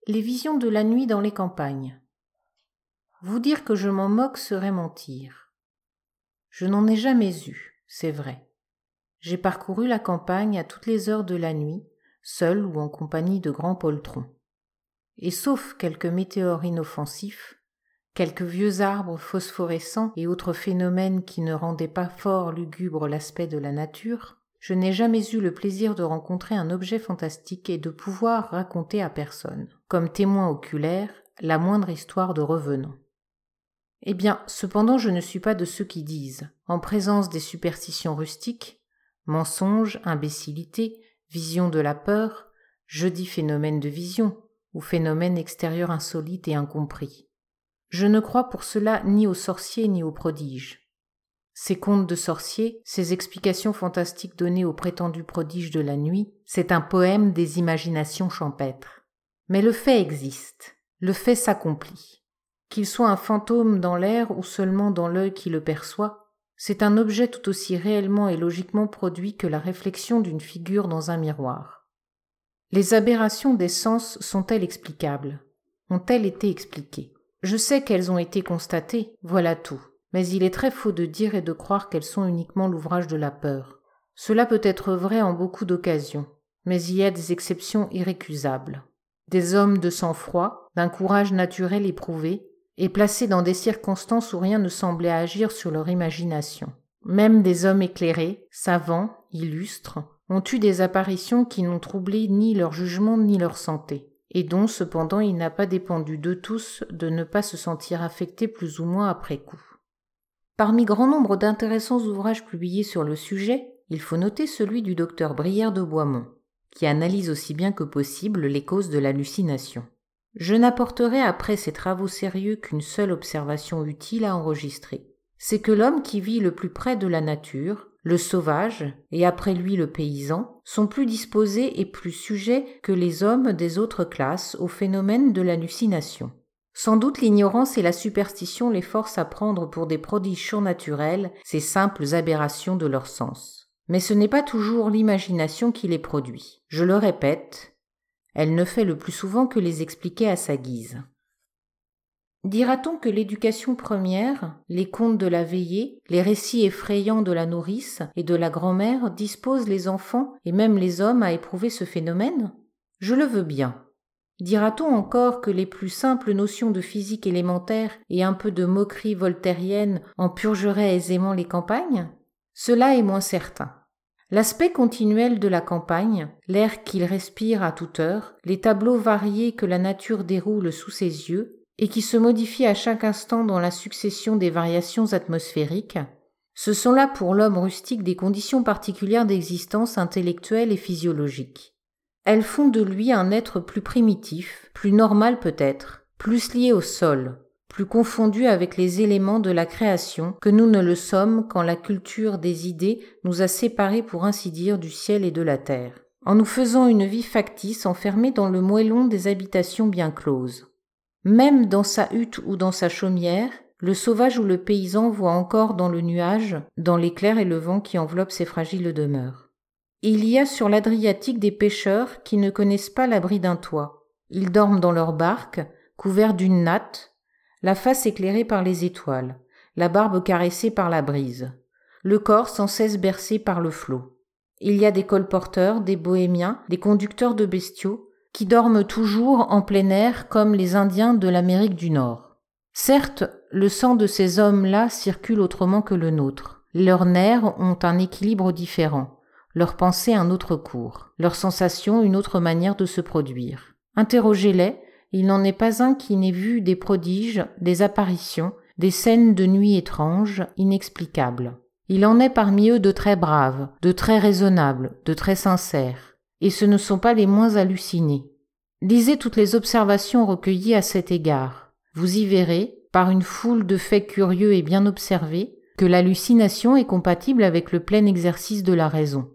Les visions de la nuit dans les campagnes. Vous dire que je m'en moque serait mentir. Je n'en ai jamais eu, c'est vrai. J'ai parcouru la campagne à toutes les heures de la nuit, seul ou en compagnie de grands poltrons. Et sauf quelques météores inoffensifs, quelques vieux arbres phosphorescents et autres phénomènes qui ne rendaient pas fort lugubre l'aspect de la nature, je n'ai jamais eu le plaisir de rencontrer un objet fantastique et de pouvoir raconter à personne, comme témoin oculaire, la moindre histoire de revenant. Eh bien, cependant, je ne suis pas de ceux qui disent, en présence des superstitions rustiques, mensonges, imbécilité, vision de la peur, je dis phénomène de vision, ou phénomène extérieur insolite et incompris. Je ne crois pour cela ni aux sorciers ni aux prodiges. Ces contes de sorciers, ces explications fantastiques données aux prétendus prodiges de la nuit, c'est un poème des imaginations champêtres. Mais le fait existe, le fait s'accomplit. Qu'il soit un fantôme dans l'air ou seulement dans l'œil qui le perçoit, c'est un objet tout aussi réellement et logiquement produit que la réflexion d'une figure dans un miroir. Les aberrations des sens sont-elles explicables? Ont-elles été expliquées? Je sais qu'elles ont été constatées, voilà tout, mais il est très faux de dire et de croire qu'elles sont uniquement l'ouvrage de la peur. Cela peut être vrai en beaucoup d'occasions, mais il y a des exceptions irrécusables. Des hommes de sang-froid, d'un courage naturel éprouvé, et placés dans des circonstances où rien ne semblait agir sur leur imagination. Même des hommes éclairés, savants, illustres, ont eu des apparitions qui n'ont troublé ni leur jugement ni leur santé, et dont cependant il n'a pas dépendu d'eux tous de ne pas se sentir affectés plus ou moins après coup. Parmi grand nombre d'intéressants ouvrages publiés sur le sujet, il faut noter celui du docteur Brière de Boismont, qui analyse aussi bien que possible les causes de l'hallucination. Je n'apporterai après ces travaux sérieux qu'une seule observation utile à enregistrer. C'est que l'homme qui vit le plus près de la nature, le sauvage, et après lui le paysan, sont plus disposés et plus sujets que les hommes des autres classes au phénomène de l'hallucination. Sans doute l'ignorance et la superstition les forcent à prendre pour des prodiges surnaturels ces simples aberrations de leur sens. Mais ce n'est pas toujours l'imagination qui les produit. Je le répète, elle ne fait le plus souvent que les expliquer à sa guise. Dira-t-on que l'éducation première, les contes de la veillée, les récits effrayants de la nourrice et de la grand-mère disposent les enfants et même les hommes à éprouver ce phénomène? Je le veux bien. Dira-t-on encore que les plus simples notions de physique élémentaire et un peu de moquerie voltairienne en purgeraient aisément les campagnes? Cela est moins certain. L'aspect continuel de la campagne, l'air qu'il respire à toute heure, les tableaux variés que la nature déroule sous ses yeux et qui se modifient à chaque instant dans la succession des variations atmosphériques, ce sont là pour l'homme rustique des conditions particulières d'existence intellectuelle et physiologique. Elles font de lui un être plus primitif, plus normal peut-être, plus lié au sol, plus confondu avec les éléments de la création que nous ne le sommes quand la culture des idées nous a séparés pour ainsi dire du ciel et de la terre, en nous faisant une vie factice enfermée dans le moellon des habitations bien closes. Même dans sa hutte ou dans sa chaumière, le sauvage ou le paysan voit encore dans le nuage, dans l'éclair et le vent qui enveloppent ses fragiles demeures. Il y a sur l'Adriatique des pêcheurs qui ne connaissent pas l'abri d'un toit. Ils dorment dans leur barque, couverts d'une natte, la face éclairée par les étoiles, la barbe caressée par la brise, le corps sans cesse bercé par le flot. Il y a des colporteurs, des bohémiens, des conducteurs de bestiaux, qui dorment toujours en plein air comme les Indiens de l'Amérique du Nord. Certes, le sang de ces hommes-là circule autrement que le nôtre. Leurs nerfs ont un équilibre différent, leurs pensées un autre cours, leurs sensations une autre manière de se produire. Interrogez-les, il n'en est pas un qui n'ait vu des prodiges, des apparitions, des scènes de nuit étranges, inexplicables. Il en est parmi eux de très braves, de très raisonnables, de très sincères, et ce ne sont pas les moins hallucinés. Lisez toutes les observations recueillies à cet égard. Vous y verrez, par une foule de faits curieux et bien observés, que l'hallucination est compatible avec le plein exercice de la raison.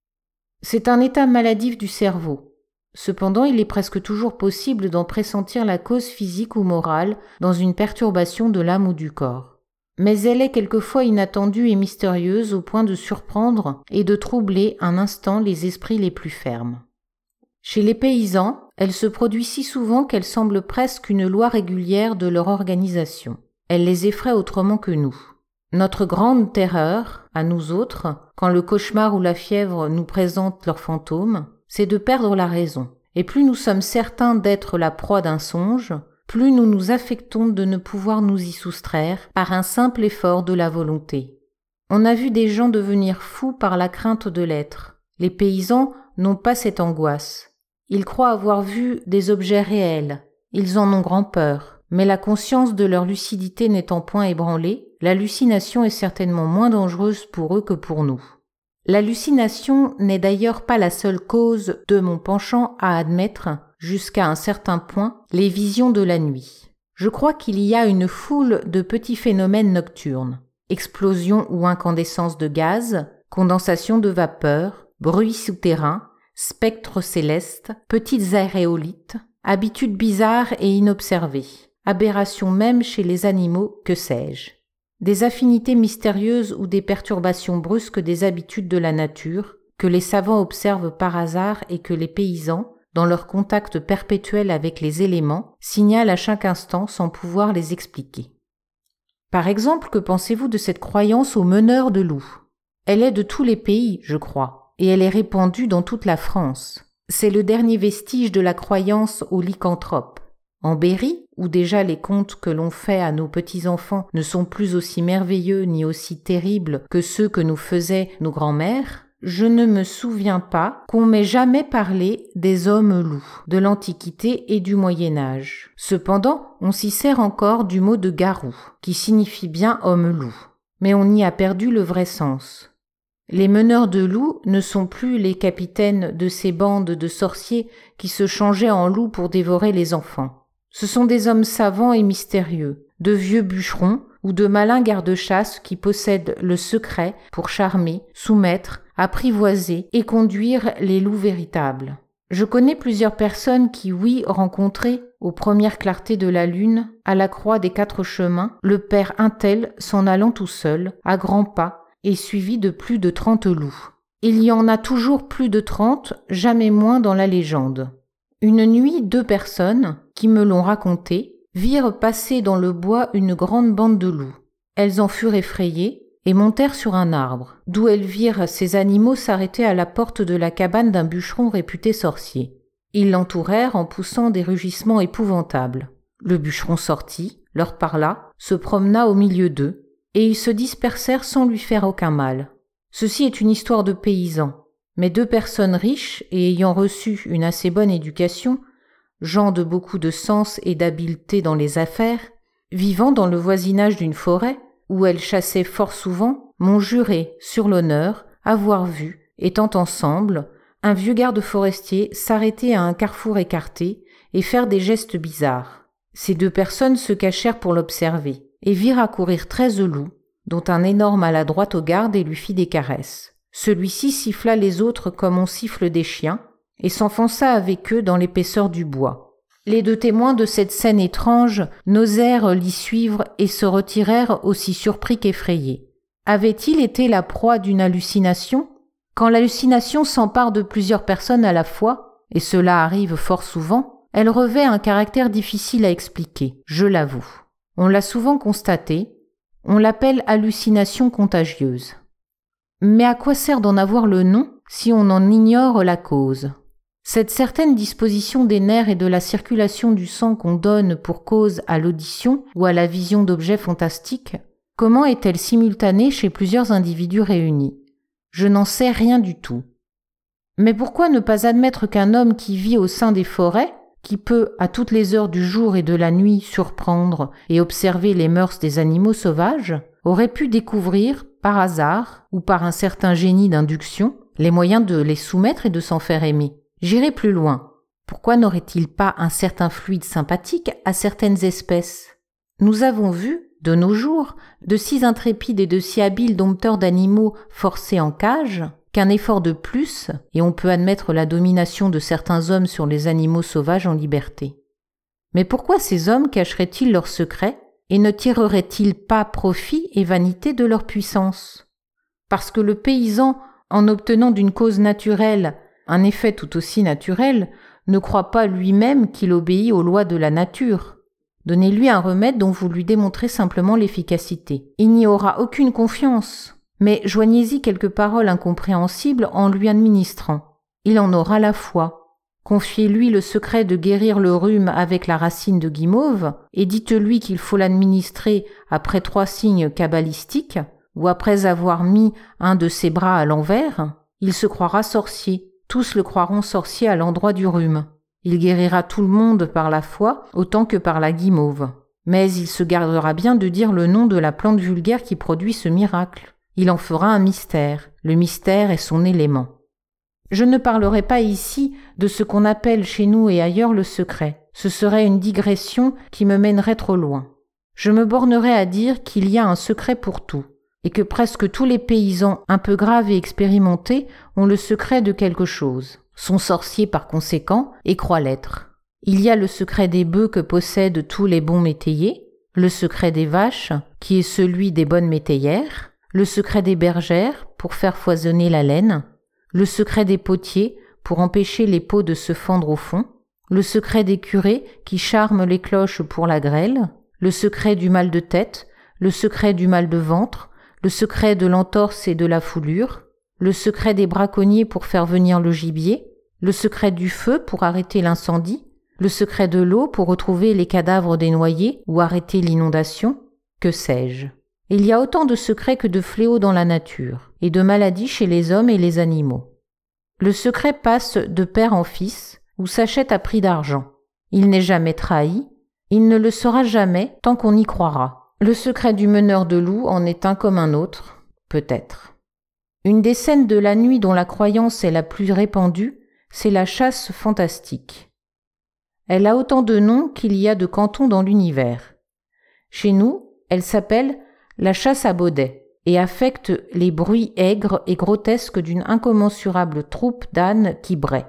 C'est un état maladif du cerveau. Cependant, il est presque toujours possible d'en pressentir la cause physique ou morale dans une perturbation de l'âme ou du corps. Mais elle est quelquefois inattendue et mystérieuse au point de surprendre et de troubler un instant les esprits les plus fermes. Chez les paysans, elle se produit si souvent qu'elle semble presque une loi régulière de leur organisation. Elle les effraie autrement que nous. Notre grande terreur, à nous autres, quand le cauchemar ou la fièvre nous présentent leurs fantômes, c'est de perdre la raison. Et plus nous sommes certains d'être la proie d'un songe, plus nous nous affectons de ne pouvoir nous y soustraire par un simple effort de la volonté. On a vu des gens devenir fous par la crainte de l'être. Les paysans n'ont pas cette angoisse. Ils croient avoir vu des objets réels. Ils en ont grand peur. Mais la conscience de leur lucidité n'étant point ébranlée, l'hallucination est certainement moins dangereuse pour eux que pour nous. L'hallucination n'est d'ailleurs pas la seule cause de mon penchant à admettre, jusqu'à un certain point, les visions de la nuit. Je crois qu'il y a une foule de petits phénomènes nocturnes. Explosion ou incandescence de gaz, condensation de vapeur, bruit souterrain, spectres célestes, petites aéréolites, habitudes bizarres et inobservées, aberrations même chez les animaux, que sais-je. Des affinités mystérieuses ou des perturbations brusques des habitudes de la nature, que les savants observent par hasard et que les paysans, dans leur contact perpétuel avec les éléments, signalent à chaque instant sans pouvoir les expliquer. Par exemple, que pensez-vous de cette croyance aux meneurs de loups ? Elle est de tous les pays, je crois, et elle est répandue dans toute la France. C'est le dernier vestige de la croyance aux lycanthropes. En Berry, où déjà les contes que l'on fait à nos petits-enfants ne sont plus aussi merveilleux ni aussi terribles que ceux que nous faisaient nos grands-mères, je ne me souviens pas qu'on m'ait jamais parlé des hommes-loups, de l'Antiquité et du Moyen-Âge. Cependant, on s'y sert encore du mot de garou, qui signifie bien homme-loup. Mais on y a perdu le vrai sens. Les meneurs de loups ne sont plus les capitaines de ces bandes de sorciers qui se changeaient en loups pour dévorer les enfants. Ce sont des hommes savants et mystérieux, de vieux bûcherons ou de malins gardes-chasse qui possèdent le secret pour charmer, soumettre, apprivoiser et conduire les loups véritables. Je connais plusieurs personnes qui, rencontrées aux premières clartés de la lune, à la croix des 4 chemins, le père un tel s'en allant tout seul, à grands pas, et suivi de plus de 30 loups. Il y en a toujours plus de 30, jamais moins dans la légende. Une nuit, 2 personnes, qui me l'ont raconté, virent passer dans le bois une grande bande de loups. Elles en furent effrayées et montèrent sur un arbre, d'où elles virent ces animaux s'arrêter à la porte de la cabane d'un bûcheron réputé sorcier. Ils l'entourèrent en poussant des rugissements épouvantables. Le bûcheron sortit, leur parla, se promena au milieu d'eux, et ils se dispersèrent sans lui faire aucun mal. Ceci est une histoire de paysans, mais 2 personnes riches et ayant reçu une assez bonne éducation, gens de beaucoup de sens et d'habileté dans les affaires, vivant dans le voisinage d'une forêt, où elles chassaient fort souvent, m'ont juré, sur l'honneur, avoir vu, étant ensemble, un vieux garde forestier s'arrêter à un carrefour écarté et faire des gestes bizarres. Ces 2 personnes se cachèrent pour l'observer, et virent accourir 13 loups, dont un énorme alla droit au garde et lui fit des caresses. Celui-ci siffla les autres comme on siffle des chiens, et s'enfonça avec eux dans l'épaisseur du bois. Les 2 témoins de cette scène étrange n'osèrent l'y suivre et se retirèrent aussi surpris qu'effrayés. Avait-il été la proie d'une hallucination ? Quand l'hallucination s'empare de plusieurs personnes à la fois, et cela arrive fort souvent, elle revêt un caractère difficile à expliquer, je l'avoue. On l'a souvent constaté, on l'appelle hallucination contagieuse. Mais à quoi sert d'en avoir le nom si on en ignore la cause ? Cette certaine disposition des nerfs et de la circulation du sang qu'on donne pour cause à l'audition ou à la vision d'objets fantastiques, comment est-elle simultanée chez plusieurs individus réunis ? Je n'en sais rien du tout. Mais pourquoi ne pas admettre qu'un homme qui vit au sein des forêts, qui peut, à toutes les heures du jour et de la nuit, surprendre et observer les mœurs des animaux sauvages, aurait pu découvrir, par hasard ou par un certain génie d'induction, les moyens de les soumettre et de s'en faire aimer ? J'irai plus loin. Pourquoi n'aurait-il pas un certain fluide sympathique à certaines espèces ? Nous avons vu, de nos jours, de si intrépides et de si habiles dompteurs d'animaux forcés en cage, qu'un effort de plus, et on peut admettre la domination de certains hommes sur les animaux sauvages en liberté. Mais pourquoi ces hommes cacheraient-ils leurs secrets et ne tireraient-ils pas profit et vanité de leur puissance ? Parce que le paysan, en obtenant d'une cause naturelle un effet tout aussi naturel, ne croit pas lui-même qu'il obéit aux lois de la nature. Donnez-lui un remède dont vous lui démontrez simplement l'efficacité. Il n'y aura aucune confiance, mais joignez-y quelques paroles incompréhensibles en lui administrant. Il en aura la foi. Confiez-lui le secret de guérir le rhume avec la racine de guimauve et dites-lui qu'il faut l'administrer après 3 signes kabbalistiques ou après avoir mis un de ses bras à l'envers. Il se croira sorcier. Tous le croiront sorcier à l'endroit du rhume. Il guérira tout le monde par la foi autant que par la guimauve. Mais il se gardera bien de dire le nom de la plante vulgaire qui produit ce miracle. Il en fera un mystère. Le mystère est son élément. Je ne parlerai pas ici de ce qu'on appelle chez nous et ailleurs le secret. Ce serait une digression qui me mènerait trop loin. Je me bornerai à dire qu'il y a un secret pour tout, et que presque tous les paysans un peu graves et expérimentés ont le secret de quelque chose, sont sorciers par conséquent et croient l'être. Il y a le secret des bœufs que possèdent tous les bons métayers, le secret des vaches qui est celui des bonnes métayères, le secret des bergères pour faire foisonner la laine, le secret des potiers pour empêcher les pots de se fendre au fond, le secret des curés qui charment les cloches pour la grêle, le secret du mal de tête, le secret du mal de ventre, le secret de l'entorse et de la foulure, le secret des braconniers pour faire venir le gibier, le secret du feu pour arrêter l'incendie, le secret de l'eau pour retrouver les cadavres des noyés ou arrêter l'inondation, que sais-je. Il y a autant de secrets que de fléaux dans la nature, et de maladies chez les hommes et les animaux. Le secret passe de père en fils, ou s'achète à prix d'argent. Il n'est jamais trahi, il ne le sera jamais tant qu'on y croira. Le secret du meneur de loups en est un comme un autre, peut-être. Une des scènes de la nuit dont la croyance est la plus répandue, c'est la chasse fantastique. Elle a autant de noms qu'il y a de cantons dans l'univers. Chez nous, elle s'appelle la chasse à baudet et affecte les bruits aigres et grotesques d'une incommensurable troupe d'ânes qui braient.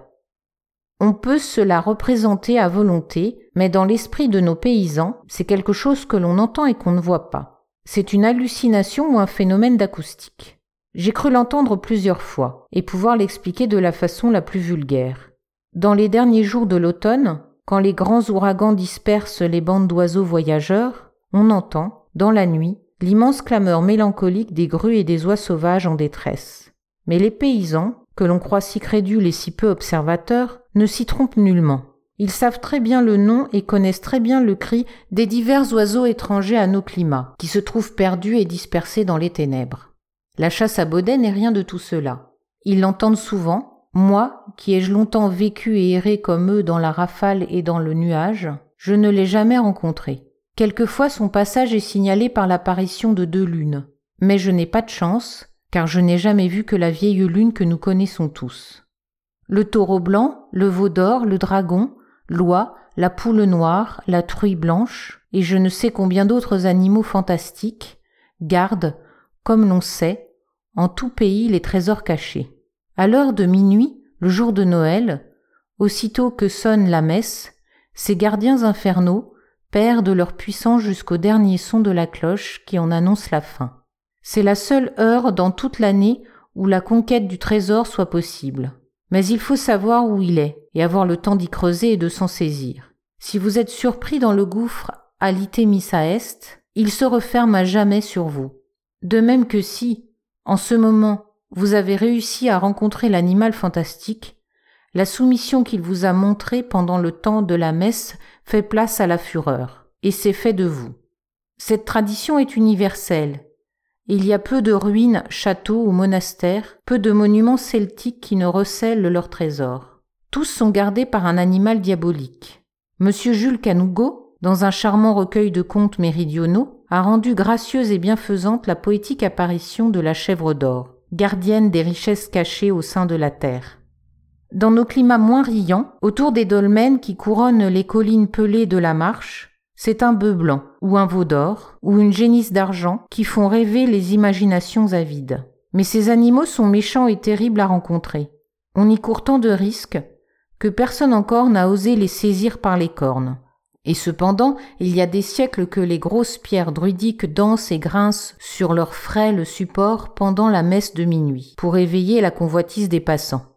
On peut se la représenter à volonté, mais dans l'esprit de nos paysans, c'est quelque chose que l'on entend et qu'on ne voit pas. C'est une hallucination ou un phénomène d'acoustique. J'ai cru l'entendre plusieurs fois et pouvoir l'expliquer de la façon la plus vulgaire. Dans les derniers jours de l'automne, quand les grands ouragans dispersent les bandes d'oiseaux voyageurs, on entend, dans la nuit, l'immense clameur mélancolique des grues et des oies sauvages en détresse. Mais les paysans, que l'on croit si crédules et si peu observateurs, ne s'y trompent nullement. Ils savent très bien le nom et connaissent très bien le cri des divers oiseaux étrangers à nos climats, qui se trouvent perdus et dispersés dans les ténèbres. La chasse à baudet n'est rien de tout cela. Ils l'entendent souvent. Moi, qui ai-je longtemps vécu et erré comme eux dans la rafale et dans le nuage, je ne l'ai jamais rencontré. Quelquefois son passage est signalé par l'apparition de 2 lunes. Mais je n'ai pas de chance, car je n'ai jamais vu que la vieille lune que nous connaissons tous. Le taureau blanc, le veau d'or, le dragon, l'oie, la poule noire, la truie blanche, et je ne sais combien d'autres animaux fantastiques, gardent, comme l'on sait, en tout pays les trésors cachés. À l'heure de minuit, le jour de Noël, aussitôt que sonne la messe, ces gardiens infernaux perdent leur puissance jusqu'au dernier son de la cloche qui en annonce la fin. C'est la seule heure dans toute l'année où la conquête du trésor soit possible. Mais il faut savoir où il est et avoir le temps d'y creuser et de s'en saisir. Si vous êtes surpris dans le gouffre alite missa est, il se referme à jamais sur vous. De même que si, en ce moment, vous avez réussi à rencontrer l'animal fantastique, la soumission qu'il vous a montrée pendant le temps de la messe fait place à la fureur, et c'est fait de vous. Cette tradition est universelle. Il y a peu de ruines, châteaux ou monastères, peu de monuments celtiques qui ne recèlent leurs trésors. Tous sont gardés par un animal diabolique. Monsieur Jules Canougo, dans un charmant recueil de contes méridionaux, a rendu gracieuse et bienfaisante la poétique apparition de la chèvre d'or, gardienne des richesses cachées au sein de la terre. Dans nos climats moins riants, autour des dolmens qui couronnent les collines pelées de la Marche, c'est un bœuf blanc, ou un veau d'or, ou une génisse d'argent qui font rêver les imaginations avides. Mais ces animaux sont méchants et terribles à rencontrer. On y court tant de risques que personne encore n'a osé les saisir par les cornes. Et cependant, il y a des siècles que les grosses pierres druidiques dansent et grincent sur leur frêle support pendant la messe de minuit, pour éveiller la convoitise des passants.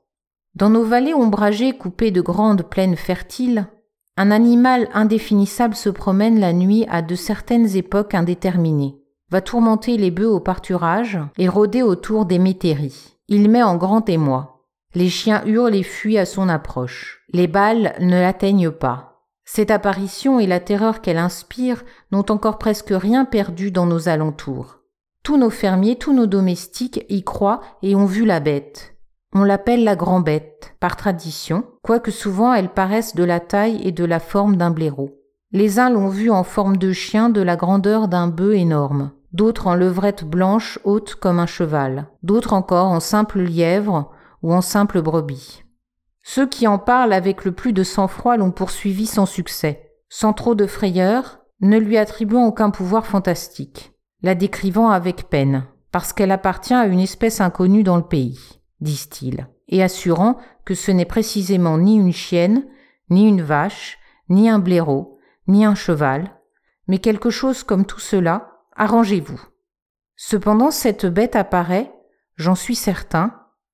Dans nos vallées ombragées coupées de grandes plaines fertiles, un animal indéfinissable se promène la nuit à de certaines époques indéterminées, va tourmenter les bœufs au pâturage et rôder autour des métairies. Il met en grand émoi. Les chiens hurlent et fuient à son approche. Les balles ne l'atteignent pas. Cette apparition et la terreur qu'elle inspire n'ont encore presque rien perdu dans nos alentours. Tous nos fermiers, tous nos domestiques y croient et ont vu la bête. On l'appelle la grand-bête, par tradition, quoique souvent elle paraisse de la taille et de la forme d'un blaireau. Les uns l'ont vue en forme de chien de la grandeur d'un bœuf énorme, d'autres en levrette blanche haute comme un cheval, d'autres encore en simple lièvre ou en simple brebis. Ceux qui en parlent avec le plus de sang-froid l'ont poursuivi sans succès, sans trop de frayeur, ne lui attribuant aucun pouvoir fantastique, la décrivant avec peine, parce qu'elle appartient à une espèce inconnue dans le pays, disent-ils, et assurant que ce n'est précisément ni une chienne, ni une vache, ni un blaireau, ni un cheval, mais quelque chose comme tout cela, arrangez-vous. Cependant, cette bête apparaît, j'en suis certain,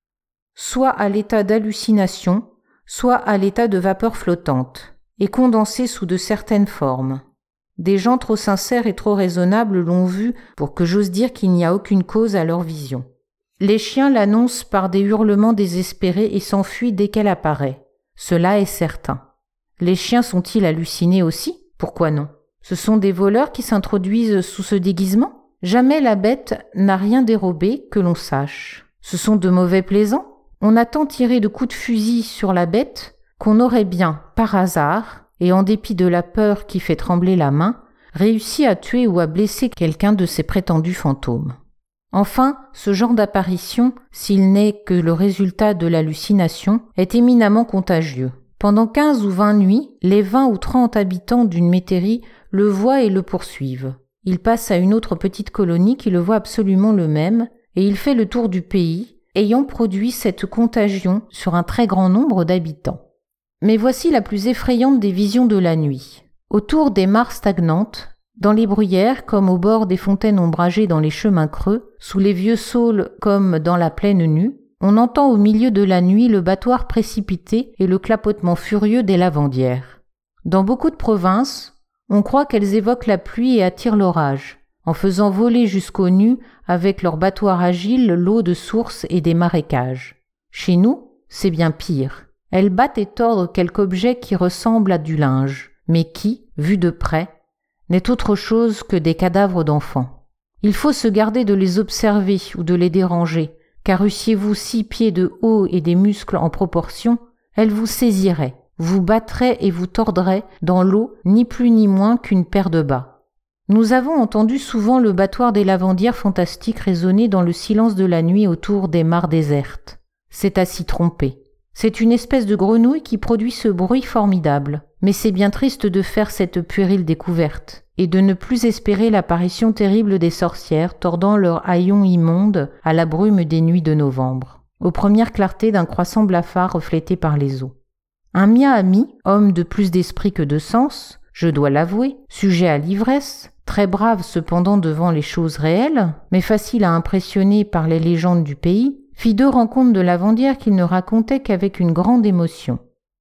soit à l'état d'hallucination, soit à l'état de vapeur flottante, et condensée sous de certaines formes. Des gens trop sincères et trop raisonnables l'ont vue pour que j'ose dire qu'il n'y a aucune cause à leur vision. Les chiens l'annoncent par des hurlements désespérés et s'enfuient dès qu'elle apparaît. Cela est certain. Les chiens sont-ils hallucinés aussi ? Pourquoi non ? Ce sont des voleurs qui s'introduisent sous ce déguisement ? Jamais la bête n'a rien dérobé que l'on sache. Ce sont de mauvais plaisants ? On a tant tiré de coups de fusil sur la bête qu'on aurait bien, par hasard, et en dépit de la peur qui fait trembler la main, réussi à tuer ou à blesser quelqu'un de ces prétendus fantômes. Enfin, ce genre d'apparition, s'il n'est que le résultat de l'hallucination, est éminemment contagieux. Pendant 15 ou 20 nuits, les 20 ou 30 habitants d'une métairie le voient et le poursuivent. Il passe à une autre petite colonie qui le voit absolument le même, et il fait le tour du pays, ayant produit cette contagion sur un très grand nombre d'habitants. Mais voici la plus effrayante des visions de la nuit. Autour des mares stagnantes, dans les bruyères comme au bord des fontaines ombragées dans les chemins creux, sous les vieux saules comme dans la plaine nue, on entend au milieu de la nuit le battoir précipité et le clapotement furieux des lavandières. Dans beaucoup de provinces, on croit qu'elles évoquent la pluie et attirent l'orage, en faisant voler jusqu'aux nues avec leurs battoirs agiles l'eau de sources et des marécages. Chez nous, c'est bien pire. Elles battent et tordent quelque objet qui ressemble à du linge, mais qui, vu de près, n'est autre chose que des cadavres d'enfants. Il faut se garder de les observer ou de les déranger, car eussiez-vous 6 pieds de haut et des muscles en proportion, elles vous saisiraient, vous battraient et vous tordraient dans l'eau ni plus ni moins qu'une paire de bas. Nous avons entendu souvent le battoir des lavandières fantastiques résonner dans le silence de la nuit autour des mares désertes. C'est à s'y tromper. C'est une espèce de grenouille qui produit ce bruit formidable. Mais c'est bien triste de faire cette puérile découverte, et de ne plus espérer l'apparition terrible des sorcières tordant leurs haillons immondes à la brume des nuits de novembre, aux premières clartés d'un croissant blafard reflété par les eaux. Un mien ami, homme de plus d'esprit que de sens, je dois l'avouer, sujet à l'ivresse, très brave cependant devant les choses réelles, mais facile à impressionner par les légendes du pays, fit 2 rencontres de lavandières qu'il ne racontait qu'avec une grande émotion.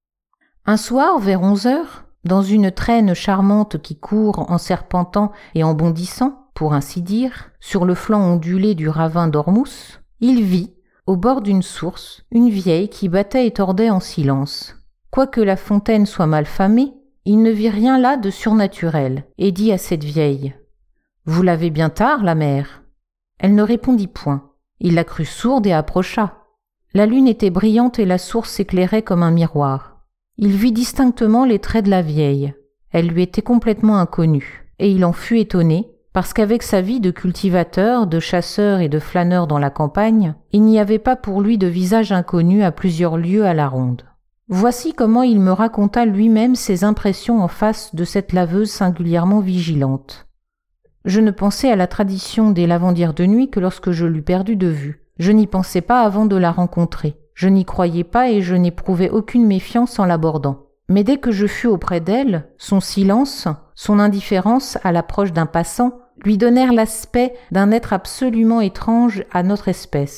Un soir, vers 11 heures, dans une traîne charmante qui court en serpentant et en bondissant, pour ainsi dire, sur le flanc ondulé du ravin d'Ormuz, il vit, au bord d'une source, une vieille qui battait et tordait en silence. Quoique la fontaine soit mal famée, il ne vit rien là de surnaturel, et dit à cette vieille « Vous l'avez bien tard, la mère ?» Elle ne répondit point. Il la crut sourde et approcha. La lune était brillante et la source s'éclairait comme un miroir. Il vit distinctement les traits de la vieille. Elle lui était complètement inconnue, et il en fut étonné, parce qu'avec sa vie de cultivateur, de chasseur et de flâneur dans la campagne, il n'y avait pas pour lui de visage inconnu à plusieurs lieues à la ronde. Voici comment il me raconta lui-même ses impressions en face de cette laveuse singulièrement vigilante. Je ne pensais à la tradition des lavandières de nuit que lorsque je l'eus perdue de vue. Je n'y pensais pas avant de la rencontrer. Je n'y croyais pas et je n'éprouvais aucune méfiance en l'abordant. Mais dès que je fus auprès d'elle, son silence, son indifférence à l'approche d'un passant, lui donnèrent l'aspect d'un être absolument étrange à notre espèce.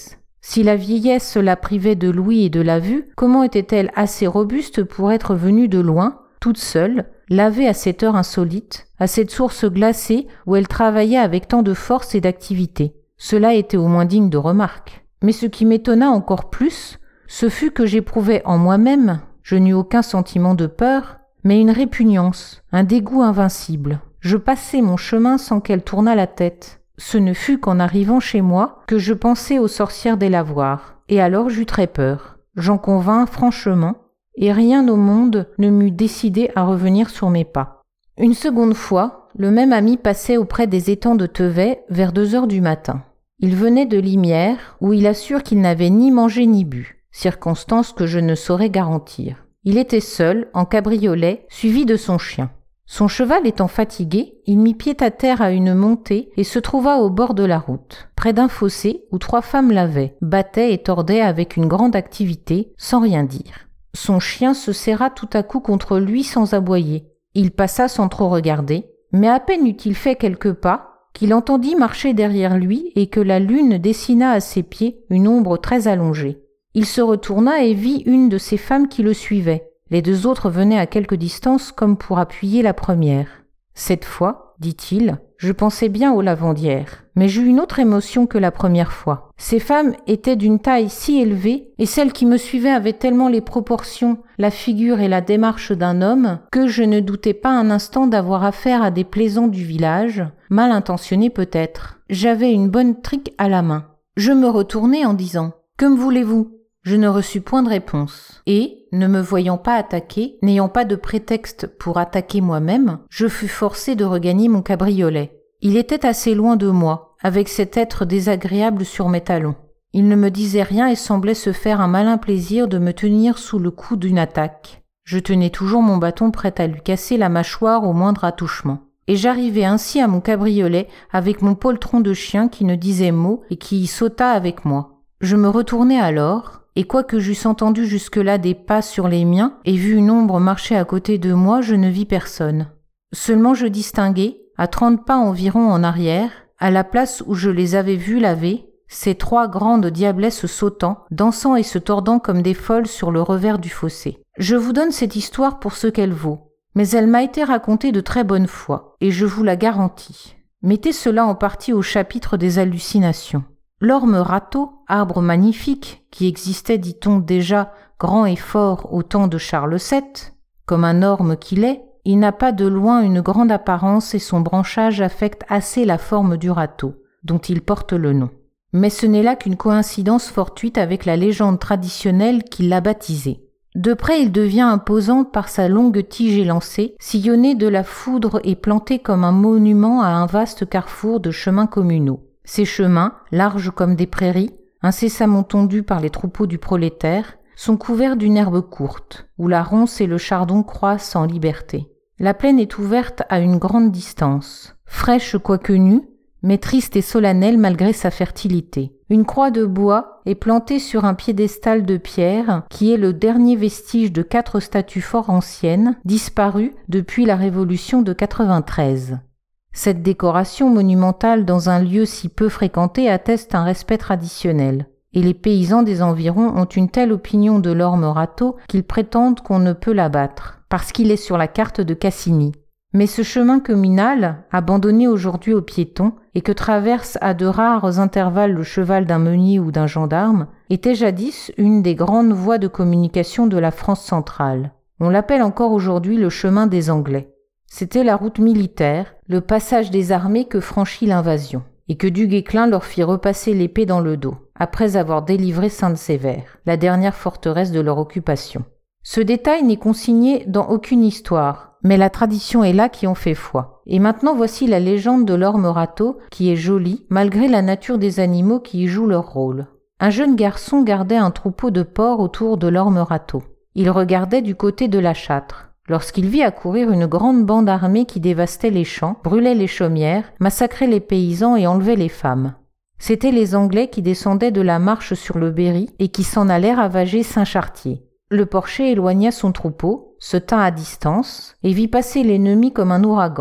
Si la vieillesse la privait de l'ouïe et de la vue, comment était-elle assez robuste pour être venue de loin, toute seule, laver à cette heure insolite, à cette source glacée où elle travaillait avec tant de force et d'activité? Cela était au moins digne de remarque. Mais ce qui m'étonna encore plus, ce fut que j'éprouvais en moi-même, je n'eus aucun sentiment de peur, mais une répugnance, un dégoût invincible. Je passai mon chemin sans qu'elle tournât la tête. Ce ne fut qu'en arrivant chez moi que je pensai aux sorcières des lavoirs, et alors j'eus très peur. J'en convins franchement, et rien au monde ne m'eût décidé à revenir sur mes pas. Une seconde fois, le même ami passait auprès des étangs de Tevet vers 2h du matin. Il venait de Limières, où il assure qu'il n'avait ni mangé ni bu, circonstance que je ne saurais garantir. Il était seul, en cabriolet, suivi de son chien. Son cheval étant fatigué, il mit pied à terre à une montée et se trouva au bord de la route, près d'un fossé où 3 femmes lavaient, battaient et tordaient avec une grande activité, sans rien dire. Son chien se serra tout à coup contre lui sans aboyer. Il passa sans trop regarder, mais à peine eut-il fait quelques pas, qu'il entendit marcher derrière lui et que la lune dessina à ses pieds une ombre très allongée. Il se retourna et vit une de ces femmes qui le suivait. Les 2 autres venaient à quelque distance comme pour appuyer la première. Cette fois, dit-il, je pensais bien aux lavandières, mais j'eus une autre émotion que la première fois. Ces femmes étaient d'une taille si élevée, et celle qui me suivait avait tellement les proportions, la figure et la démarche d'un homme, que je ne doutais pas un instant d'avoir affaire à des plaisants du village, mal intentionnés peut-être. J'avais une bonne trique à la main. Je me retournai en disant « Que me voulez-vous » Je ne reçus point de réponse, et, ne me voyant pas attaquer, n'ayant pas de prétexte pour attaquer moi-même, je fus forcé de regagner mon cabriolet. Il était assez loin de moi, avec cet être désagréable sur mes talons. Il ne me disait rien et semblait se faire un malin plaisir de me tenir sous le coup d'une attaque. Je tenais toujours mon bâton prêt à lui casser la mâchoire au moindre attouchement. Et j'arrivai ainsi à mon cabriolet avec mon poltron de chien qui ne disait mot et qui y sauta avec moi. Je me retournai alors, et quoique j'eusse entendu jusque-là des pas sur les miens et vu une ombre marcher à côté de moi, je ne vis personne. Seulement je distinguai, à 30 pas environ en arrière, à la place où je les avais vus laver, ces 3 grandes diablesses sautant, dansant et se tordant comme des folles sur le revers du fossé. Je vous donne cette histoire pour ce qu'elle vaut, mais elle m'a été racontée de très bonne foi, et je vous la garantis. Mettez cela en partie au chapitre des hallucinations. L'orme râteau, arbre magnifique, qui existait, dit-on, déjà grand et fort au temps de Charles VII, comme un orme qu'il est, il n'a pas de loin une grande apparence et son branchage affecte assez la forme du râteau, dont il porte le nom. Mais ce n'est là qu'une coïncidence fortuite avec la légende traditionnelle qui l'a baptisé. De près, il devient imposant par sa longue tige élancée, sillonnée de la foudre et planté comme un monument à un vaste carrefour de chemins communaux. Ces chemins, larges comme des prairies, incessamment tondus par les troupeaux du prolétaire, sont couverts d'une herbe courte, où la ronce et le chardon croissent en liberté. La plaine est ouverte à une grande distance, fraîche quoique nue, mais triste et solennelle malgré sa fertilité. Une croix de bois est plantée sur un piédestal de pierre qui est le dernier vestige de 4 statues fort anciennes, disparues depuis la Révolution de 93. Cette décoration monumentale dans un lieu si peu fréquenté atteste un respect traditionnel, et les paysans des environs ont une telle opinion de l'orme râteau qu'ils prétendent qu'on ne peut l'abattre, parce qu'il est sur la carte de Cassini. Mais ce chemin communal, abandonné aujourd'hui aux piétons, et que traverse à de rares intervalles le cheval d'un meunier ou d'un gendarme, était jadis une des grandes voies de communication de la France centrale. On l'appelle encore aujourd'hui le chemin des Anglais. C'était la route militaire, le passage des armées que franchit l'invasion, et que Du Guesclin leur fit repasser l'épée dans le dos, après avoir délivré Sainte-Sévère, la dernière forteresse de leur occupation. Ce détail n'est consigné dans aucune histoire, mais la tradition est là qui en fait foi. Et maintenant voici la légende de l'orme râteau, qui est jolie, malgré la nature des animaux qui y jouent leur rôle. Un jeune garçon gardait un troupeau de porcs autour de l'orme râteau. Il regardait du côté de la Châtre, lorsqu'il vit accourir une grande bande armée qui dévastait les champs, brûlait les chaumières, massacrait les paysans et enlevait les femmes. C'étaient les Anglais qui descendaient de la marche sur le Berry et qui s'en allaient ravager Saint-Chartier. Le porcher éloigna son troupeau, se tint à distance et vit passer l'ennemi comme un ouragan.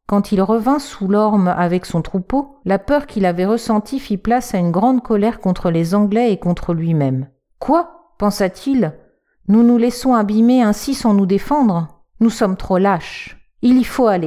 Quand il revint sous l'orme avec son troupeau, la peur qu'il avait ressentie fit place à une grande colère contre les Anglais et contre lui-même. « Quoi ?» pensa-t-il. « Nous nous laissons abîmer ainsi sans nous défendre ? Nous sommes trop lâches. Il y faut aller. »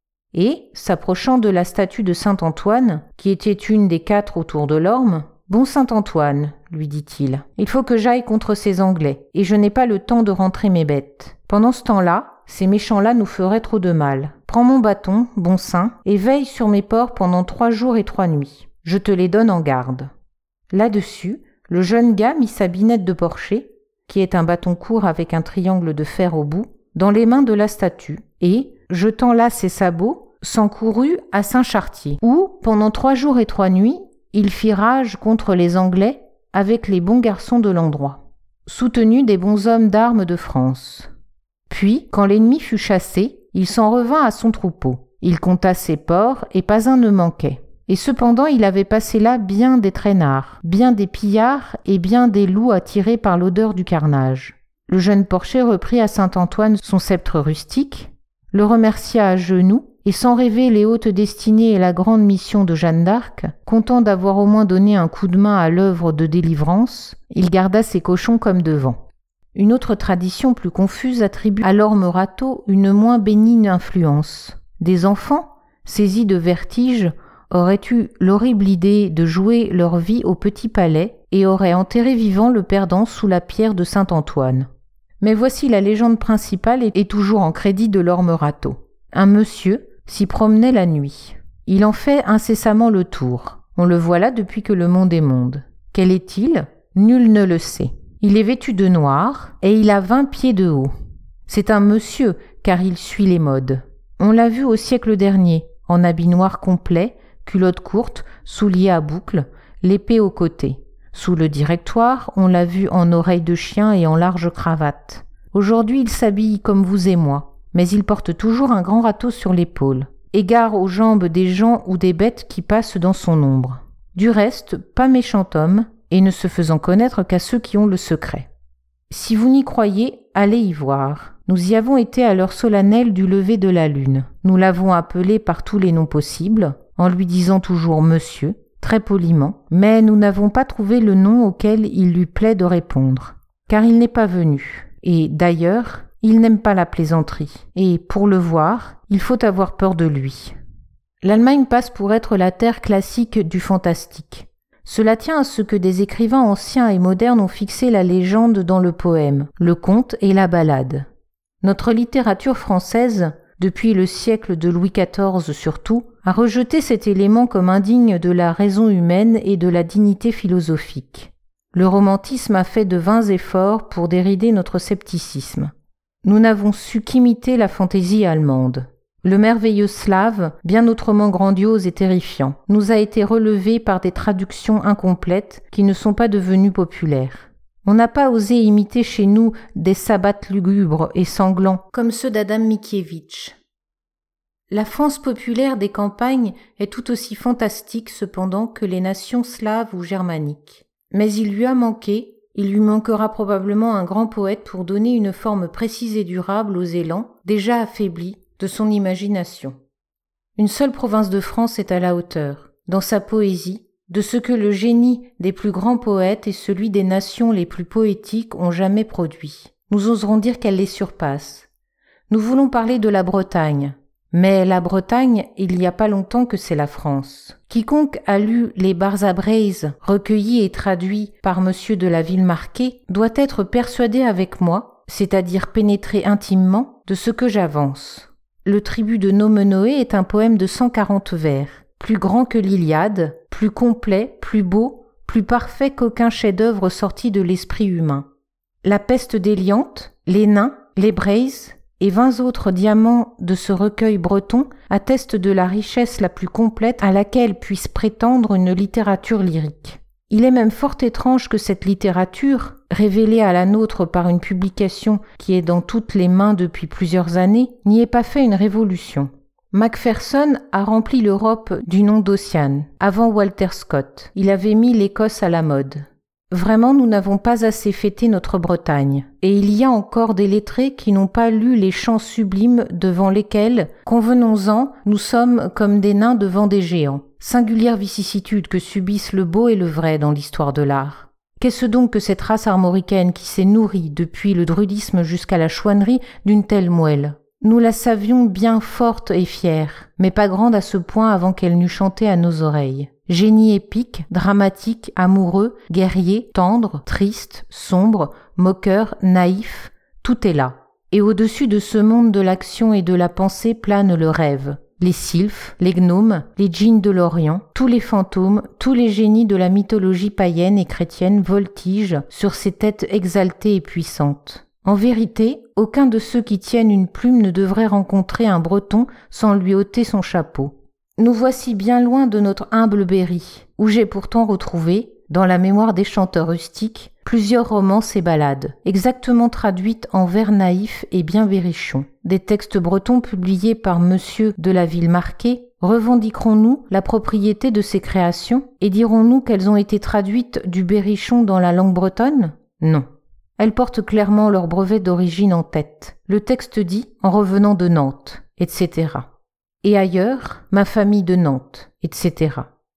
Et, s'approchant de la statue de saint Antoine, qui était une des 4 autour de l'orme, « Bon saint Antoine, lui dit-il, il faut que j'aille contre ces Anglais, et je n'ai pas le temps de rentrer mes bêtes. Pendant ce temps-là, ces méchants-là nous feraient trop de mal. Prends mon bâton, bon saint, et veille sur mes porcs pendant 3 jours et 3 nuits. Je te les donne en garde. » Là-dessus, le jeune gars mit sa binette de porcher, qui est un bâton court avec un triangle de fer au bout, dans les mains de la statue, et, jetant là ses sabots, s'en courut à Saint-Chartier, où, pendant 3 jours et 3 nuits, il fit rage contre les Anglais avec les bons garçons de l'endroit, soutenus des bons hommes d'armes de France. Puis, quand l'ennemi fut chassé, il s'en revint à son troupeau. Il compta ses porcs, et pas un ne manquait. Et cependant, il avait passé là bien des traînards, bien des pillards et bien des loups attirés par l'odeur du carnage. Le jeune porcher reprit à saint Antoine son sceptre rustique, le remercia à genoux, et sans rêver les hautes destinées et la grande mission de Jeanne d'Arc, content d'avoir au moins donné un coup de main à l'œuvre de délivrance, il garda ses cochons comme devant. Une autre tradition plus confuse attribue à l'orme râteau une moins bénigne influence. Des enfants, saisis de vertige, auraient eu l'horrible idée de jouer leur vie au Petit Palais et auraient enterré vivant le perdant sous la pierre de saint Antoine. Mais voici la légende principale et toujours en crédit de l'orme râteau. Un monsieur s'y promenait la nuit. Il en fait incessamment le tour. On le voit là depuis que le monde est monde. Quel est-il ? Nul ne le sait. Il est vêtu de noir et il a 20 pieds de haut. C'est un monsieur car il suit les modes. On l'a vu au siècle dernier, en habit noir complet, culotte courte, souliers à boucles, l'épée au côté. Sous le directoire, on l'a vu en oreilles de chien et en large cravate. Aujourd'hui, il s'habille comme vous et moi. Mais il porte toujours un grand râteau sur l'épaule, égard aux jambes des gens ou des bêtes qui passent dans son ombre. Du reste, pas méchant homme, et ne se faisant connaître qu'à ceux qui ont le secret. Si vous n'y croyez, allez y voir. Nous y avons été à l'heure solennelle du lever de la lune. Nous l'avons appelé par tous les noms possibles, en lui disant toujours « monsieur », très poliment, mais nous n'avons pas trouvé le nom auquel il lui plaît de répondre, car il n'est pas venu. Et d'ailleurs, il n'aime pas la plaisanterie, et pour le voir, il faut avoir peur de lui. L'Allemagne passe pour être la terre classique du fantastique. Cela tient à ce que des écrivains anciens et modernes ont fixé la légende dans le poème, le conte et la ballade. Notre littérature française, depuis le siècle de Louis XIV surtout, a rejeté cet élément comme indigne de la raison humaine et de la dignité philosophique. Le romantisme a fait de vains efforts pour dérider notre scepticisme. Nous n'avons su qu'imiter la fantaisie allemande. Le merveilleux slave, bien autrement grandiose et terrifiant, nous a été relevé par des traductions incomplètes qui ne sont pas devenues populaires. On n'a pas osé imiter chez nous des sabbats lugubres et sanglants comme ceux d'Adam Mickiewicz. La France populaire des campagnes est tout aussi fantastique cependant que les nations slaves ou germaniques. Mais il lui manquera probablement un grand poète pour donner une forme précise et durable aux élans, déjà affaiblis, de son imagination. Une seule province de France est à la hauteur, dans sa poésie, de ce que le génie des plus grands poètes et celui des nations les plus poétiques ont jamais produit. Nous oserons dire qu'elle les surpasse. Nous voulons parler de la Bretagne. Mais la Bretagne, il n'y a pas longtemps que c'est la France. Quiconque a lu les Barzabraises recueillis et traduits par monsieur de la Villemarqué doit être persuadé avec moi, c'est-à-dire pénétré intimement, de ce que j'avance. Le tribut de Nomenoé est un poème de 140 vers, plus grand que l'Iliade, plus complet, plus beau, plus parfait qu'aucun chef-d'œuvre sorti de l'esprit humain. La peste d'Éliante, les nains, les braises et 20 autres diamants de ce recueil breton attestent de la richesse la plus complète à laquelle puisse prétendre une littérature lyrique. Il est même fort étrange que cette littérature, révélée à la nôtre par une publication qui est dans toutes les mains depuis plusieurs années, n'y ait pas fait une révolution. Macpherson a rempli l'Europe du nom d'Ossian, avant Walter Scott. Il avait mis l'Écosse à la mode. Vraiment, nous n'avons pas assez fêté notre Bretagne. Et il y a encore des lettrés qui n'ont pas lu les chants sublimes devant lesquels, convenons-en, nous sommes comme des nains devant des géants. Singulière vicissitude que subissent le beau et le vrai dans l'histoire de l'art. Qu'est-ce donc que cette race armoricaine qui s'est nourrie, depuis le druidisme jusqu'à la chouannerie, d'une telle moelle ? Nous la savions bien forte et fière, mais pas grande à ce point avant qu'elle n'eût chanté à nos oreilles. Génie épique, dramatique, amoureux, guerrier, tendre, triste, sombre, moqueur, naïf, tout est là. Et au-dessus de ce monde de l'action et de la pensée plane le rêve. Les sylphes, les gnomes, les djinns de l'Orient, tous les fantômes, tous les génies de la mythologie païenne et chrétienne voltigent sur ces têtes exaltées et puissantes. En vérité, aucun de ceux qui tiennent une plume ne devrait rencontrer un Breton sans lui ôter son chapeau. Nous voici bien loin de notre humble Berry, où j'ai pourtant retrouvé, dans la mémoire des chanteurs rustiques, plusieurs romances et ballades, exactement traduites en vers naïfs et bien berrichons. Des textes bretons publiés par Monsieur de la Villemarqué. Revendiquerons-nous la propriété de ces créations et dirons-nous qu'elles ont été traduites du berrichon dans la langue bretonne ? Non. Elles portent clairement leur brevet d'origine en tête. Le texte dit « en revenant de Nantes », etc. Et ailleurs, ma famille de Nantes, etc.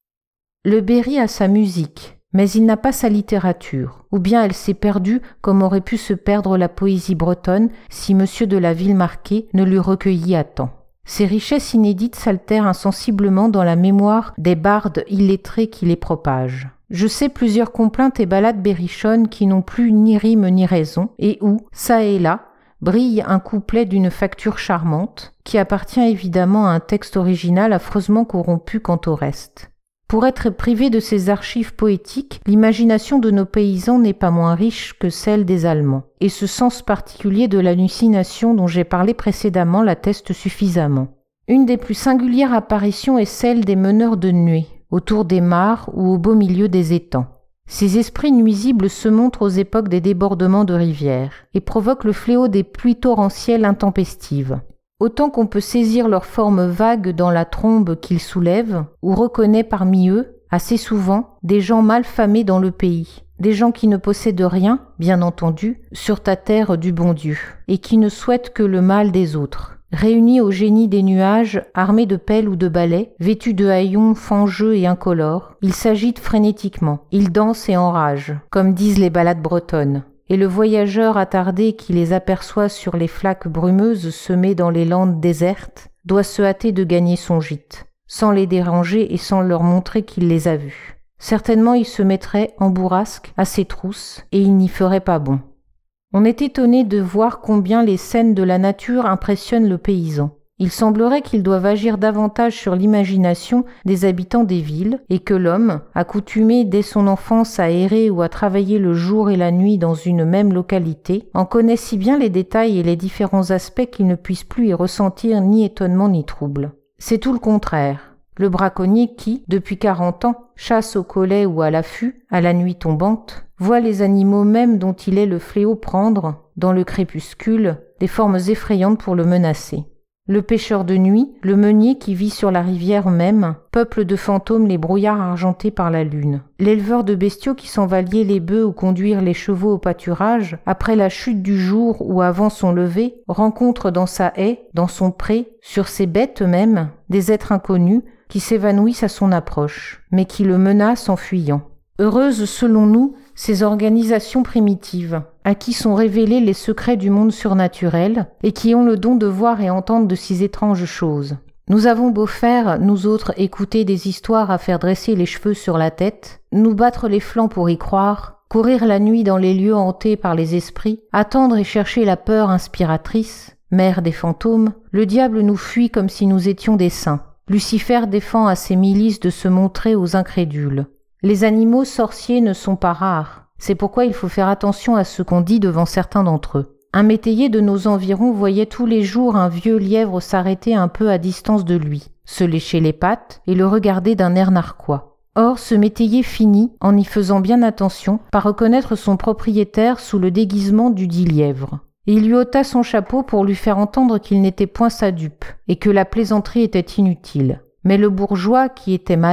Le Berry a sa musique, mais il n'a pas sa littérature, ou bien elle s'est perdue comme aurait pu se perdre la poésie bretonne si Monsieur de la Villemarqué ne l'eût recueillie à temps. Ces richesses inédites s'altèrent insensiblement dans la mémoire des bardes illettrés qui les propagent. Je sais plusieurs complaintes et ballades berrichonnes qui n'ont plus ni rime ni raison, et où, çà et là, brille un couplet d'une facture charmante, qui appartient évidemment à un texte original affreusement corrompu quant au reste. Pour être privé de ces archives poétiques, l'imagination de nos paysans n'est pas moins riche que celle des Allemands, et ce sens particulier de l'hallucination dont j'ai parlé précédemment l'atteste suffisamment. Une des plus singulières apparitions est celle des meneurs de nuée, autour des mares ou au beau milieu des étangs. Ces esprits nuisibles se montrent aux époques des débordements de rivières et provoquent le fléau des pluies torrentielles intempestives. Autant qu'on peut saisir leur forme vague dans la trombe qu'ils soulèvent, ou reconnaît parmi eux, assez souvent, des gens mal famés dans le pays, des gens qui ne possèdent rien, bien entendu, sur ta terre du bon Dieu, et qui ne souhaitent que le mal des autres. Réunis au génie des nuages, armés de pelles ou de balais, vêtus de haillons fangeux et incolores, ils s'agitent frénétiquement, ils dansent et enragent, comme disent les ballades bretonnes. Et le voyageur attardé qui les aperçoit sur les flaques brumeuses semées dans les landes désertes doit se hâter de gagner son gîte, sans les déranger et sans leur montrer qu'il les a vus. Certainement il se mettrait en bourrasque à ses trousses et il n'y ferait pas bon. On est étonné de voir combien les scènes de la nature impressionnent le paysan. Il semblerait qu'ils doivent agir davantage sur l'imagination des habitants des villes et que l'homme, accoutumé dès son enfance à errer ou à travailler le jour et la nuit dans une même localité, en connaît si bien les détails et les différents aspects qu'il ne puisse plus y ressentir ni étonnement ni trouble. C'est tout le contraire. Le braconnier qui, depuis 40 ans, chasse au collet ou à l'affût, à la nuit tombante, voit les animaux mêmes dont il est le fléau prendre, dans le crépuscule, des formes effrayantes pour le menacer. Le pêcheur de nuit, le meunier qui vit sur la rivière même, peuple de fantômes les brouillards argentés par la lune. L'éleveur de bestiaux qui s'en va lier les bœufs ou conduire les chevaux au pâturage, après la chute du jour ou avant son lever, rencontre dans sa haie, dans son pré, sur ses bêtes même, des êtres inconnus qui s'évanouissent à son approche, mais qui le menacent en fuyant. Heureuses, selon nous, ces organisations primitives, à qui sont révélés les secrets du monde surnaturel et qui ont le don de voir et entendre de si étranges choses. Nous avons beau faire, nous autres, écouter des histoires à faire dresser les cheveux sur la tête, nous battre les flancs pour y croire, courir la nuit dans les lieux hantés par les esprits, attendre et chercher la peur inspiratrice, mère des fantômes, le diable nous fuit comme si nous étions des saints. Lucifer défend à ses milices de se montrer aux incrédules. Les animaux sorciers ne sont pas rares. C'est pourquoi il faut faire attention à ce qu'on dit devant certains d'entre eux. Un métayer de nos environs voyait tous les jours un vieux lièvre s'arrêter un peu à distance de lui, se lécher les pattes et le regarder d'un air narquois. Or, ce métayer finit, en y faisant bien attention, par reconnaître son propriétaire sous le déguisement du dit lièvre. Il lui ôta son chapeau pour lui faire entendre qu'il n'était point sa dupe, et que la plaisanterie était inutile. Mais le bourgeois, qui était malin,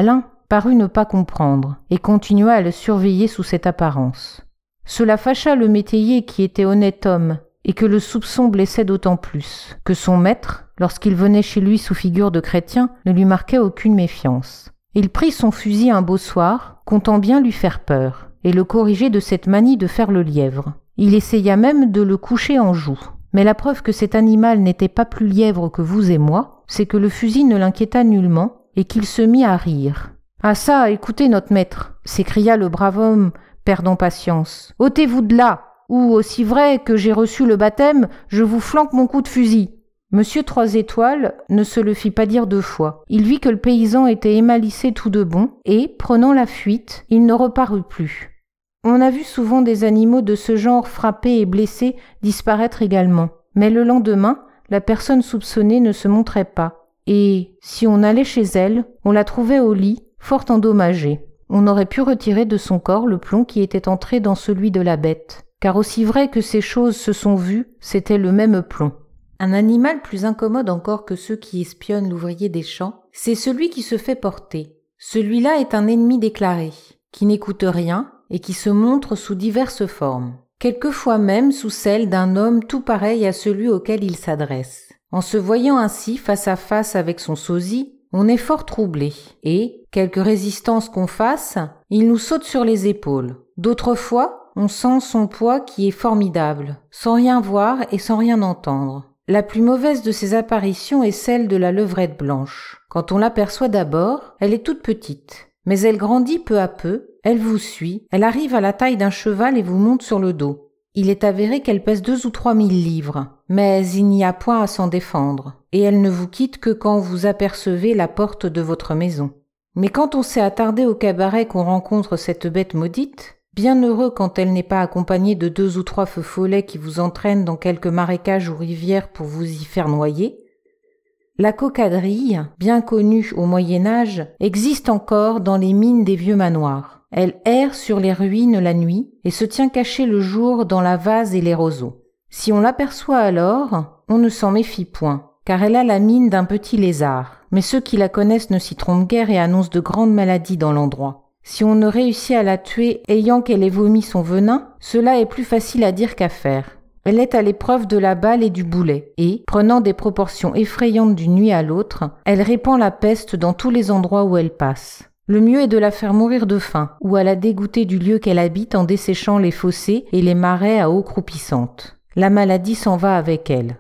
parut ne pas comprendre et continua à le surveiller sous cette apparence. Cela fâcha le métayer qui était honnête homme et que le soupçon blessait d'autant plus que son maître, lorsqu'il venait chez lui sous figure de chrétien, ne lui marquait aucune méfiance. Il prit son fusil un beau soir, comptant bien lui faire peur, et le corriger de cette manie de faire le lièvre. Il essaya même de le coucher en joue. Mais la preuve que cet animal n'était pas plus lièvre que vous et moi, c'est que le fusil ne l'inquiéta nullement et qu'il se mit à rire. « Ah ça, écoutez notre maître !» s'écria le brave homme, perdant patience. « Ôtez-vous de là, ou, aussi vrai que j'ai reçu le baptême, je vous flanque mon coup de fusil !» Monsieur Trois Étoiles ne se le fit pas dire 2 fois. Il vit que le paysan était émalissé tout de bon, et, prenant la fuite, il ne reparut plus. On a vu souvent des animaux de ce genre frappés et blessés disparaître également. Mais le lendemain, la personne soupçonnée ne se montrait pas. Et, si on allait chez elle, on la trouvait au lit, fort endommagée. On aurait pu retirer de son corps le plomb qui était entré dans celui de la bête. Car aussi vrai que ces choses se sont vues, c'était le même plomb. Un animal plus incommode encore que ceux qui espionnent l'ouvrier des champs, c'est celui qui se fait porter. Celui-là est un ennemi déclaré, qui n'écoute rien et qui se montre sous diverses formes, quelquefois même sous celle d'un homme tout pareil à celui auquel il s'adresse. En se voyant ainsi face à face avec son sosie, on est fort troublé, et, quelque résistance qu'on fasse, il nous saute sur les épaules. D'autres fois, on sent son poids qui est formidable, sans rien voir et sans rien entendre. La plus mauvaise de ces apparitions est celle de la levrette blanche. Quand on l'aperçoit d'abord, elle est toute petite, mais elle grandit peu à peu, elle vous suit, elle arrive à la taille d'un cheval et vous monte sur le dos. Il est avéré qu'elle pèse 2 ou 3 000 livres, mais il n'y a point à s'en défendre, et elle ne vous quitte que quand vous apercevez la porte de votre maison. Mais quand on s'est attardé au cabaret qu'on rencontre cette bête maudite, bien heureux quand elle n'est pas accompagnée de 2 ou 3 feux follets qui vous entraînent dans quelque marécage ou rivière pour vous y faire noyer, la cocadrille, bien connue au Moyen-Âge, existe encore dans les mines des vieux manoirs. Elle erre sur les ruines la nuit et se tient cachée le jour dans la vase et les roseaux. Si on l'aperçoit alors, on ne s'en méfie point, car elle a la mine d'un petit lézard. Mais ceux qui la connaissent ne s'y trompent guère et annoncent de grandes maladies dans l'endroit. Si on ne réussit à la tuer ayant qu'elle ait vomi son venin, cela est plus facile à dire qu'à faire. Elle est à l'épreuve de la balle et du boulet, et, prenant des proportions effrayantes d'une nuit à l'autre, elle répand la peste dans tous les endroits où elle passe. Le mieux est de la faire mourir de faim, ou à la dégoûter du lieu qu'elle habite en desséchant les fossés et les marais à eau croupissante. La maladie s'en va avec elle.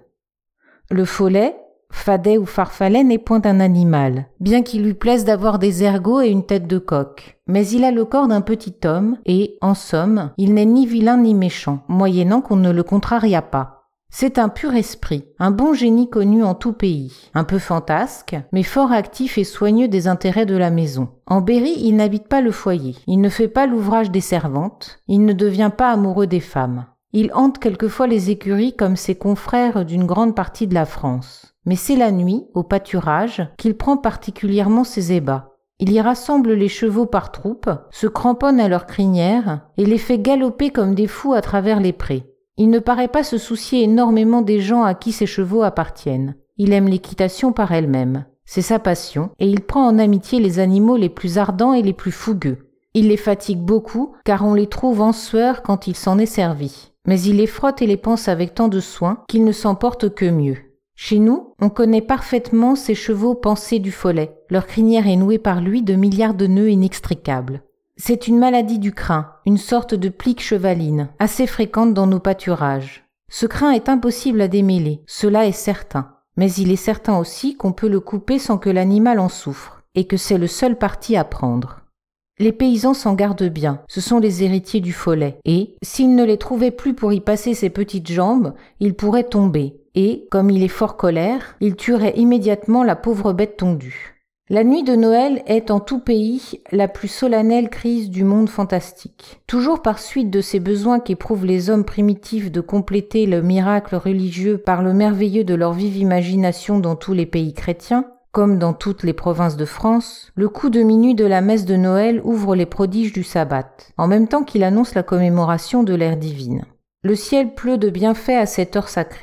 Le follet, fadet ou farfalet n'est point un animal, bien qu'il lui plaise d'avoir des ergots et une tête de coq. Mais il a le corps d'un petit homme et, en somme, il n'est ni vilain ni méchant, moyennant qu'on ne le contraria pas. C'est un pur esprit, un bon génie connu en tout pays, un peu fantasque, mais fort actif et soigneux des intérêts de la maison. En Berry, il n'habite pas le foyer, il ne fait pas l'ouvrage des servantes, il ne devient pas amoureux des femmes. Il hante quelquefois les écuries comme ses confrères d'une grande partie de la France. Mais c'est la nuit, au pâturage, qu'il prend particulièrement ses ébats. Il y rassemble les chevaux par troupes, se cramponne à leurs crinières et les fait galoper comme des fous à travers les prés. Il ne paraît pas se soucier énormément des gens à qui ses chevaux appartiennent. Il aime l'équitation par elle-même. C'est sa passion, et il prend en amitié les animaux les plus ardents et les plus fougueux. Il les fatigue beaucoup, car on les trouve en sueur quand il s'en est servi. Mais il les frotte et les panse avec tant de soin qu'il ne s'en porte que mieux. Chez nous, on connaît parfaitement ces chevaux pansés du follet. Leur crinière est nouée par lui de milliards de nœuds inextricables. C'est une maladie du crin, une sorte de plique chevaline, assez fréquente dans nos pâturages. Ce crin est impossible à démêler, cela est certain. Mais il est certain aussi qu'on peut le couper sans que l'animal en souffre, et que c'est le seul parti à prendre. Les paysans s'en gardent bien, ce sont les héritiers du follet, et, s'ils ne les trouvaient plus pour y passer ses petites jambes, ils pourraient tomber, et, comme il est fort colère, il tuerait immédiatement la pauvre bête tondue. La nuit de Noël est en tout pays la plus solennelle crise du monde fantastique. Toujours par suite de ces besoins qu'éprouvent les hommes primitifs de compléter le miracle religieux par le merveilleux de leur vive imagination dans tous les pays chrétiens, comme dans toutes les provinces de France, le coup de minuit de la messe de Noël ouvre les prodiges du sabbat, en même temps qu'il annonce la commémoration de l'ère divine. Le ciel pleut de bienfaits à cette heure sacrée.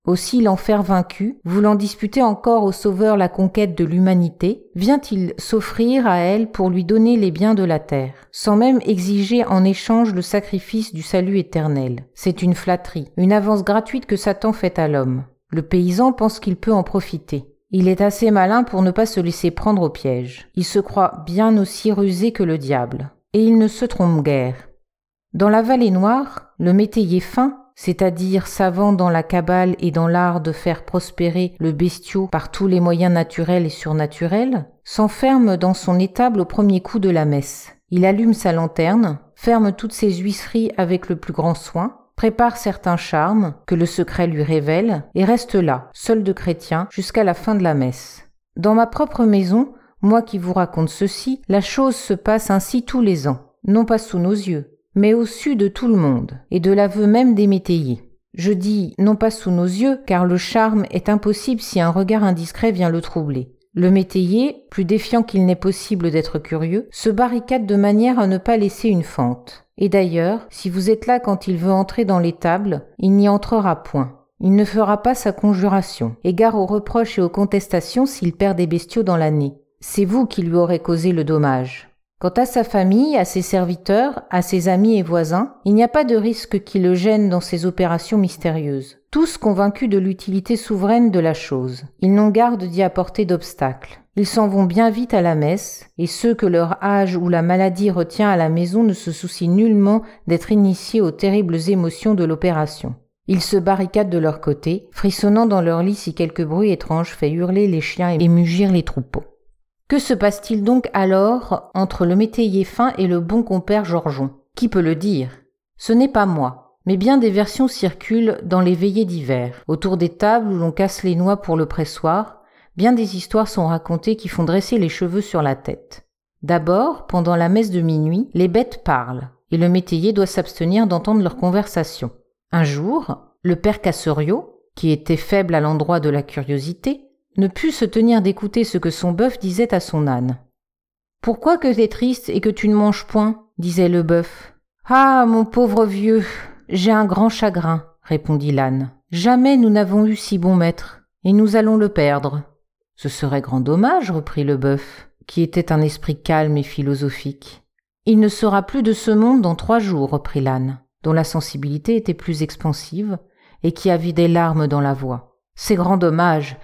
Aussi l'enfer vaincu, voulant disputer encore au Sauveur la conquête de l'humanité, vient-il s'offrir à elle pour lui donner les biens de la terre, sans même exiger en échange le sacrifice du salut éternel. C'est une flatterie, une avance gratuite que Satan fait à l'homme. Le paysan pense qu'il peut en profiter. Il est assez malin pour ne pas se laisser prendre au piège. Il se croit bien aussi rusé que le diable. Et il ne se trompe guère. Dans la vallée noire, le métayer fin, c'est-à-dire savant dans la cabale et dans l'art de faire prospérer le bestiau par tous les moyens naturels et surnaturels, s'enferme dans son étable au premier coup de la messe. Il allume sa lanterne, ferme toutes ses huisseries avec le plus grand soin, prépare certains charmes que le secret lui révèle et reste là, seul de chrétien, jusqu'à la fin de la messe. Dans ma propre maison, moi qui vous raconte ceci, la chose se passe ainsi tous les ans, non pas sous nos yeux, mais au su de tout le monde, et de l'aveu même des métayers. Je dis non pas sous nos yeux, car le charme est impossible si un regard indiscret vient le troubler. Le métayer, plus défiant qu'il n'est possible d'être curieux, se barricade de manière à ne pas laisser une fente. Et d'ailleurs, si vous êtes là quand il veut entrer dans l'étable, il n'y entrera point. Il ne fera pas sa conjuration. Égard aux reproches et aux contestations s'il perd des bestiaux dans l'année. C'est vous qui lui aurez causé le dommage. Quant à sa famille, à ses serviteurs, à ses amis et voisins, il n'y a pas de risque qui le gêne dans ses opérations mystérieuses. Tous convaincus de l'utilité souveraine de la chose, ils n'ont garde d'y apporter d'obstacles. Ils s'en vont bien vite à la messe, et ceux que leur âge ou la maladie retient à la maison ne se soucient nullement d'être initiés aux terribles émotions de l'opération. Ils se barricadent de leur côté, frissonnant dans leur lit si quelque bruit étrange fait hurler les chiens et mugir les troupeaux. Que se passe-t-il donc alors entre le métayer fin et le bon compère Georgeon? Qui peut le dire? Ce n'est pas moi, mais bien des versions circulent dans les veillées d'hiver. Autour des tables où l'on casse les noix pour le pressoir, bien des histoires sont racontées qui font dresser les cheveux sur la tête. D'abord, pendant la messe de minuit, les bêtes parlent, et le métayer doit s'abstenir d'entendre leur conversation. Un jour, le père Casseriot, qui était faible à l'endroit de la curiosité, ne put se tenir d'écouter ce que son bœuf disait à son âne. « Pourquoi que t'es triste et que tu ne manges point ?» disait le bœuf. « Ah, mon pauvre vieux, j'ai un grand chagrin, » répondit l'âne. « Jamais nous n'avons eu si bon maître, et nous allons le perdre. »« Ce serait grand dommage, » reprit le bœuf, qui était un esprit calme et philosophique. « Il ne sera plus de ce monde dans 3 jours, » reprit l'âne, dont la sensibilité était plus expansive et qui avait des larmes dans la voix. « C'est grand dommage,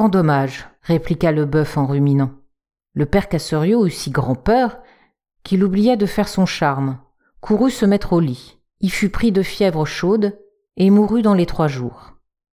répliqua le bœuf en ruminant. Le père Casseriot eut si grand peur qu'il oublia de faire son charme, courut se mettre au lit, y fut pris de fièvre chaude et mourut dans les 3 jours.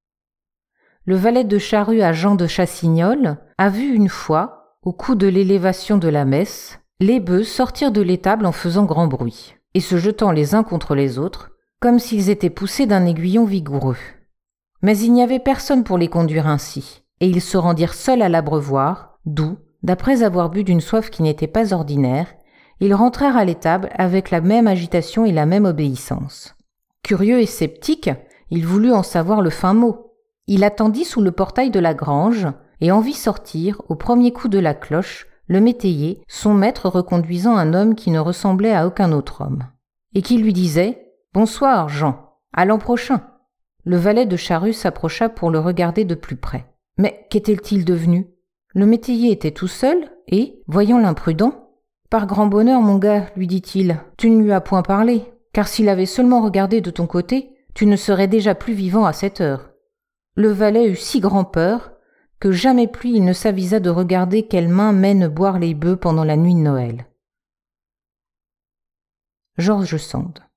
Le valet de charrue à Jean de Chassignol a vu une fois, au coup de l'élévation de la messe, les bœufs sortir de l'étable en faisant grand bruit, et se jetant les uns contre les autres, comme s'ils étaient poussés d'un aiguillon vigoureux. Mais il n'y avait personne pour les conduire ainsi, et ils se rendirent seuls à l'abreuvoir, d'où, d'après avoir bu d'une soif qui n'était pas ordinaire, ils rentrèrent à l'étable avec la même agitation et la même obéissance. Curieux et sceptique, il voulut en savoir le fin mot. Il attendit sous le portail de la grange, et en vit sortir, au premier coup de la cloche, le métayer, son maître reconduisant un homme qui ne ressemblait à aucun autre homme, et qui lui disait « Bonsoir, Jean, à l'an prochain ». Le valet de charrue s'approcha pour le regarder de plus près. Mais qu'était-il devenu? Le métayer était tout seul et, voyant l'imprudent, « Par grand bonheur, mon gars, lui dit-il, tu ne lui as point parlé, car s'il avait seulement regardé de ton côté, tu ne serais déjà plus vivant à cette heure. » Le valet eut si grand peur que jamais plus il ne s'avisa de regarder quelles mains mènent boire les bœufs pendant la nuit de Noël. George Sand.